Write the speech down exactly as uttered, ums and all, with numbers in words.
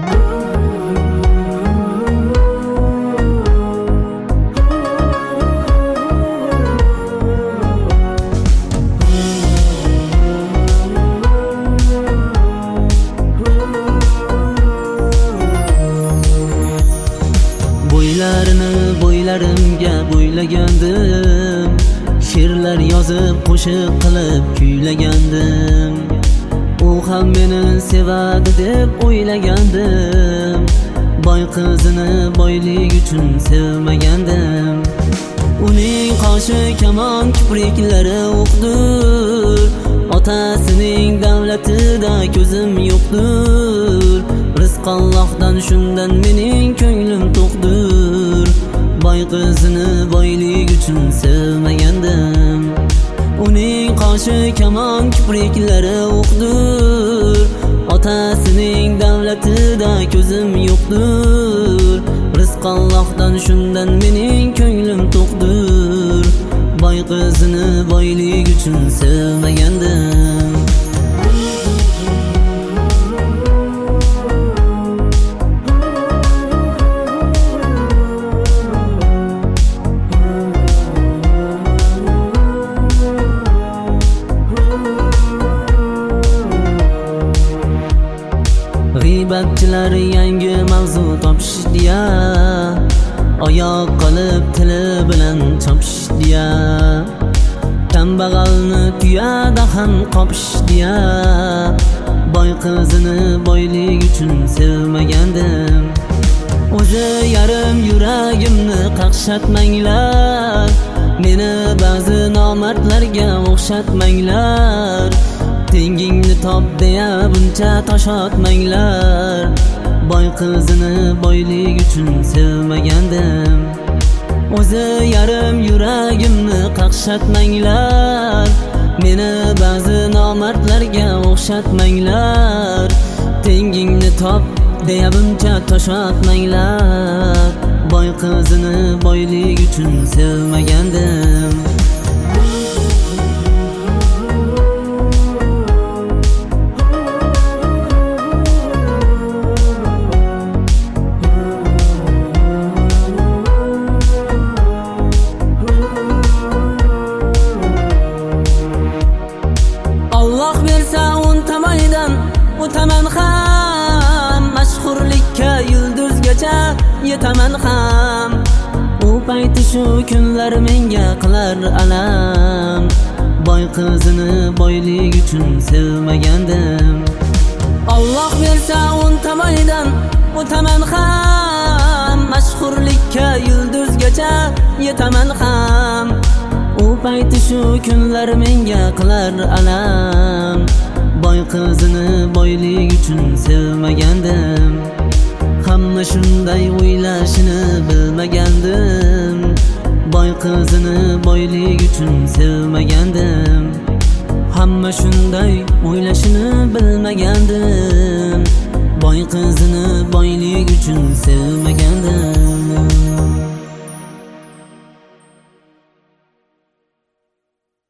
Bo'ylarini bo'ylarimga bo'ylagandim, she'rlar yozib qo'shiq qilib kuylagandim. U ham meni sevadi deb o'ylagandim, boy qizini boylik uchun sevmagandim. Uning qoshi kamon kipriklari o'qdir, otasining davlatida ko'zim yo'qdir. Rizq Allohdan, shundan mening ko'nglim to'qdir, boy qizini boylik uchun sevmagandim. Uning qoshi kamon kipriklari o'qdir, otasining davlatida ko'zim yo'qdir. Rizq Allohdan, shundan mening ko'nglim to'qdir, boy qizini boylik uchun sevmagandim. G'iybatchilar yangi mavzu topishdiya, oyoq qolib tili bilan chopishdiya. Kambag'alni tuyada ham qopishdiya, boy qizini boylik uchun sevmagandim. O'zi yarim yuragimni qaqshatmanglar, meni ba'zi nomardlarga o'xshatmanglar. Tengingni top deya buncha tosh otmanglar, boy qizini boylik uchun sevmagandim. O'zi yarim yuragimni qaqshatmanglar, meni ba'zi nomardlarga o'xshatmanglar. Tengingni top deya buncha tosh otmanglar, boy qizini boylik uchun sevmagandim. Alloh bersa o'ntamaydan o'taman ham, mashhurlikka yulduzgacha yetaman ham. U payti shu kunlar menga qilar alam, boy qizini boylik uchun sevmagandim. Alloh bersa o'ntamaydan o'taman ham, mashhurlikka yulduzgacha yetaman ham. U payti shu kunlar menga qilar alam, boy qizini boylik uchun sevmagandim. Hamma shunday o'ylashini bilmagandim, boy qizini boylik uchun sevmagandim. Hamma shunday o'ylashini bilmagandim, boy qizini boylik uchun sevmagandim.